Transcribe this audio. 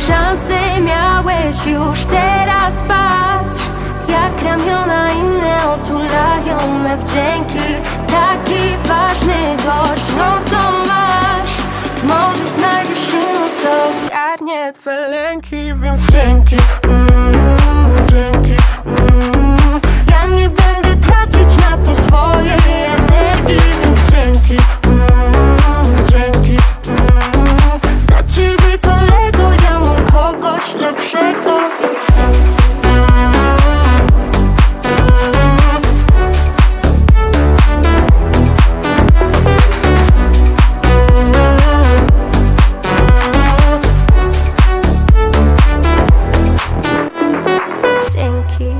szansę miałeś już teraz, patrz jak ramiona inne otulają me wdzięki. Taki ważny gość, no to masz. Może znajdziesz się, co ogarnie twe lęki, więc dzięki.